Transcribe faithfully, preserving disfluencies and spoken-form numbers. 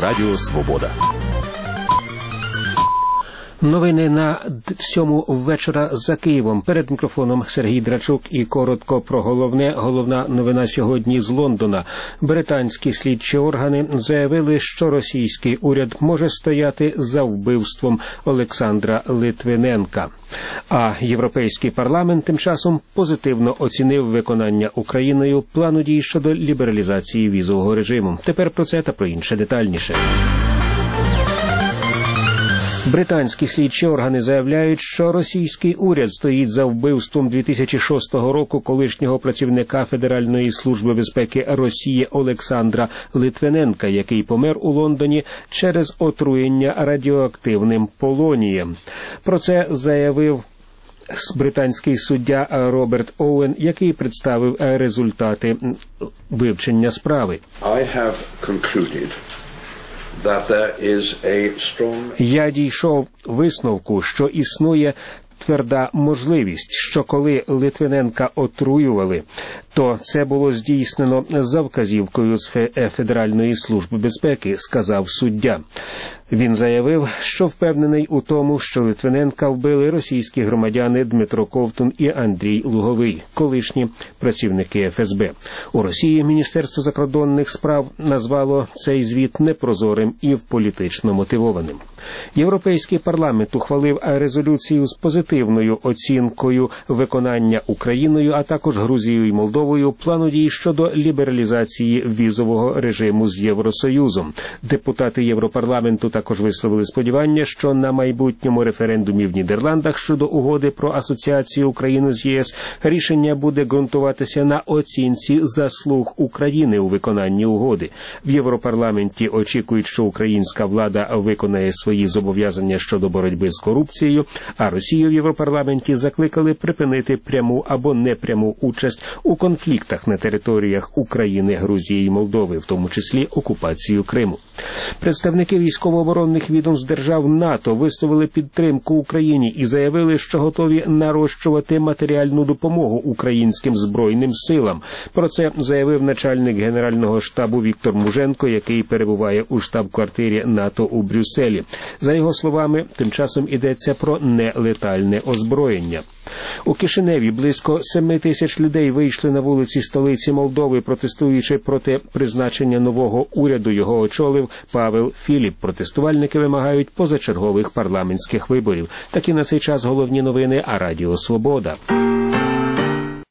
Радіо Свобода. Новини на сьому вечора за Києвом. Перед мікрофоном Сергій Драчук і коротко про головне. Головна новина сьогодні з Лондона. Британські слідчі органи заявили, що російський уряд може стояти за вбивством Олександра Литвиненка. А Європейський парламент тим часом позитивно оцінив виконання Україною плану дій щодо лібералізації візового режиму. Тепер про це та про інше детальніше. Британські слідчі органи заявляють, що російський уряд стоїть за вбивством дві тисячі шостого року колишнього працівника Федеральної служби безпеки Росії Олександра Литвиненка, який помер у Лондоні через отруєння радіоактивним полонієм. Про це заявив британський суддя Роберт Оуен, який представив результати вивчення справи. I have concluded that there is a strong... Я дійшов висновку, що існує тверда можливість, що коли Литвиненка отруювали, то це було здійснено за вказівкою з Федеральної служби безпеки, сказав суддя. Він заявив, що впевнений у тому, що Литвиненка вбили російські громадяни Дмитро Ковтун і Андрій Луговий, колишні працівники еф ес бе. У Росії Міністерство закордонних справ назвало цей звіт непрозорим і політично мотивованим. Європейський парламент ухвалив резолюцію з позитивною оцінкою виконання Україною, а також Грузією і Молдовою плану дій щодо лібералізації візового режиму з Євросоюзом. Депутати Європарламенту також висловили сподівання, що на майбутньому референдумі в Нідерландах щодо угоди про асоціацію України з ЄС рішення буде ґрунтуватися на оцінці заслуг України у виконанні угоди. В Європарламенті очікують, що українська влада виконає свої зобов'язання щодо боротьби з корупцією, а Росію в Європарламенті закликали припинити пряму або непряму участь у конфліктах на територіях України, Грузії і Молдови, в тому числі окупацію Криму. Представники військово-оборонних відомств держав НАТО висловили підтримку Україні і заявили, що готові нарощувати матеріальну допомогу українським збройним силам. Про це заявив начальник Генерального штабу Віктор Муженко, який перебуває у штаб-квартирі НАТО у Брюсселі. За його словами, тим часом йдеться про нелетальне озброєння. У Кишиневі близько семи тисяч людей вийшли на вулиці столиці Молдови, протестуючи проти призначення нового уряду. Його очолив Павел Філіп. Протестувальники вимагають позачергових парламентських виборів. Такі на цей час головні новини, а Радіо Свобода.